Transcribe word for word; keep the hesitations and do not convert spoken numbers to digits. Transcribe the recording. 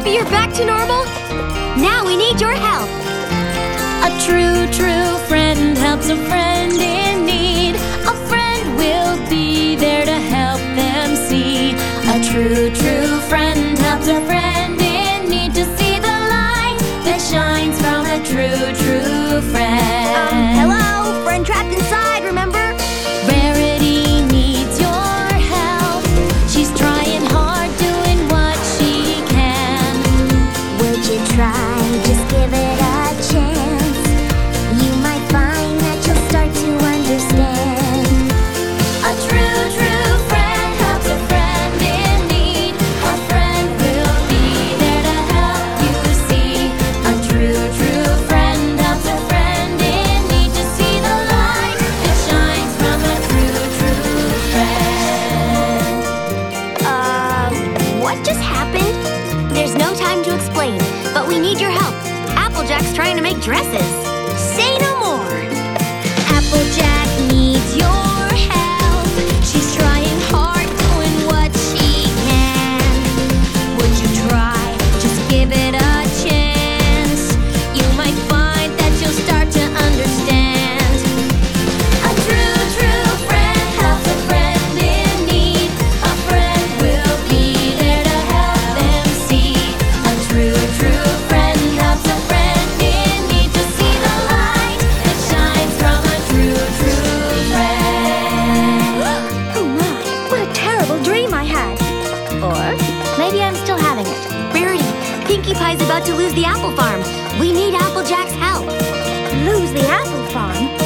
Maybe you're back to normal? Now we need your help. A true, true friend helps a friend in need. A friend will be there to help them see. A true, true friend helps a friend in need to see the light that shines from a true, true friend. Um, hello? Friend trapped inside, remember? Rarity needs your help. She's trying hard, doing what she can. Would you try? Just give it a chance. You might find that you'll start to understand. A true, true friend helps a friend in need. A friend will be there to help you see. A true, true friend helps a friend in need to see the light that shines from a true, true friend. Uh, what just happened? There's no time to explain, but we need your help. Applejack's trying to make dresses. Say no more. Applejack needs your help. She's trying hard, doing what she can. Would you try? Just give it a chance. You might find that you'll start to understand. A true, true friend helps a friend in need. A friend will be there to help them see. A true, true friend helps a friend in need to see the light that shines from a true, true friend. Oh my, what a terrible dream I had. Or maybe I'm still having it. Rarity, Pinkie Pie's about to lose the apple farm. We need Applejack's help. Lose the apple farm?